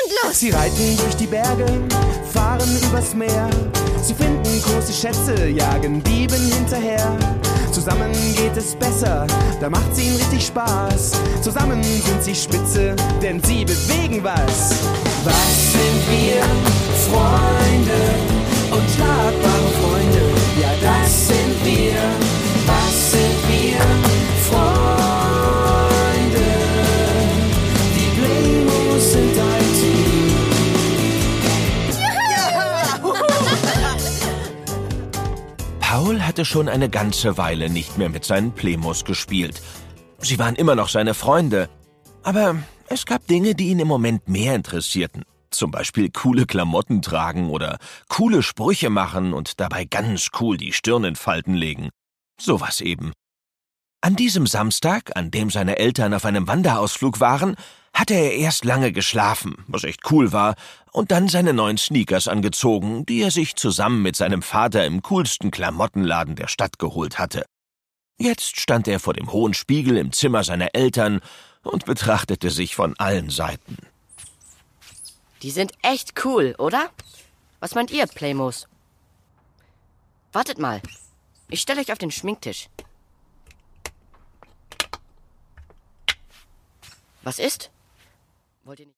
endlos! Sie reiten durch die Berge, fahren übers Meer. Sie finden große Schätze, jagen Dieben hinterher. Zusammen geht es besser, da macht's ihnen richtig Spaß. Zusammen sind sie spitze, denn sie bewegen was. Was sind wir? Freunde, unschlagbare Freunde. Ja, das sind wir. Was sind wir? Freunde. Die Playmos sind ein Team. Paul hatte schon eine ganze Weile nicht mehr mit seinen Playmos gespielt. Sie waren immer noch seine Freunde. Aber es gab Dinge, die ihn im Moment mehr interessierten. Zum Beispiel coole Klamotten tragen oder coole Sprüche machen und dabei ganz cool die Stirn in Falten legen. Sowas eben. An diesem Samstag, an dem seine Eltern auf einem Wanderausflug waren, hatte er erst lange geschlafen, was echt cool war, und dann seine neuen Sneakers angezogen, die er sich zusammen mit seinem Vater im coolsten Klamottenladen der Stadt geholt hatte. Jetzt stand er vor dem hohen Spiegel im Zimmer seiner Eltern und betrachtete sich von allen Seiten. Die sind echt cool, oder? Was meint ihr, Playmos? Wartet mal. Ich stelle euch auf den Schminktisch. Was ist? Wollt ihr nicht...